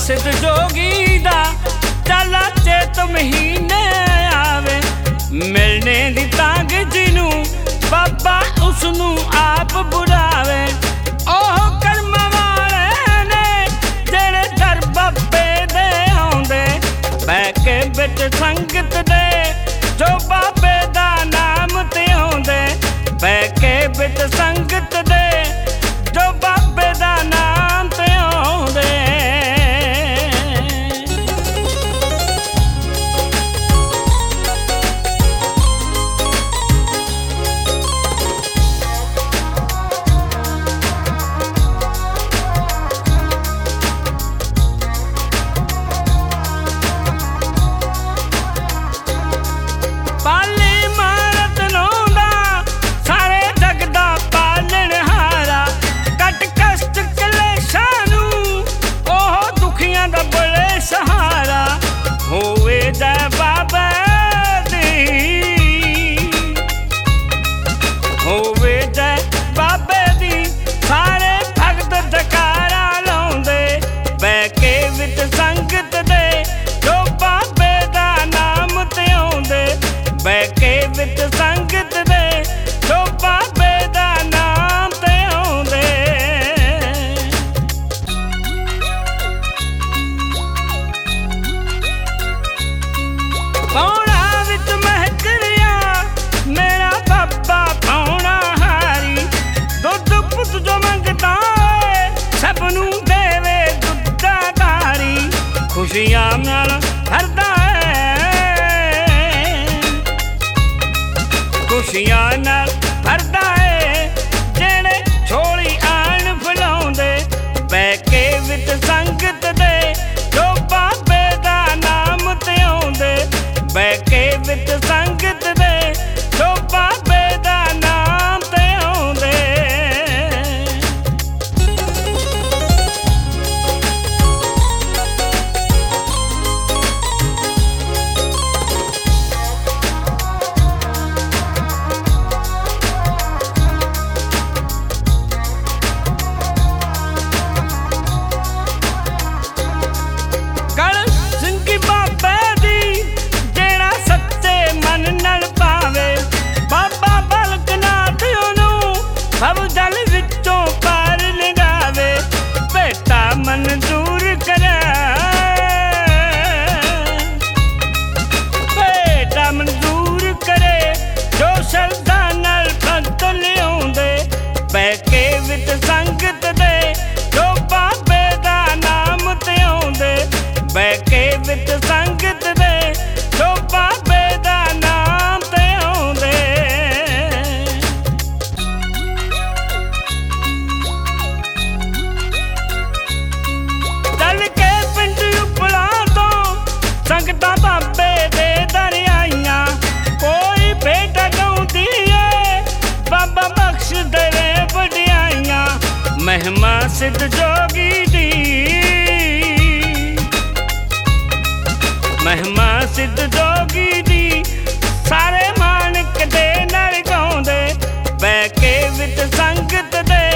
सिद्ध जोगी दा चाला चेत महीने आवे मिलने दी तांग जिनू बाबा उसनू आप बुलावे। ओह कर्म वाले ने जेड़े घर बाबे दे आउंदे बैठ के बिच संगत दे जो बाबे दा नाम ते आउंदे बैठ के बिच संगत दे जो बाबे दा नाम ते आउंदे। खुशियां नाल भरदा है खुशियां नाल भरदा है जेड़े छोड़ी आन फुलाउंदे बैठ के विच संगत दे जो बाबे दा नाम ते आउंदे बैठ के विच संगत दे जो बाबे दा नाम ते आउंदे। मंजूर करे बेटा मंजूर करे जो शरदा नाल भगत लियाउंदे बैठ के विच संगत दे जो बाबे दा नाम ते आउंदे बैठ के विच संगत दे जो बाबे दा नाम ते आउंदे। संगतां बाबे दे दर आईयां कोई बेटा गाउंदी है बाबा बख्श दे वडियाइयां महिमा सिद्ध जोगी दी महिमा सिद्ध जोगी दी सारे मानक दे नाल गाउंदे बैठ के विच संगत दे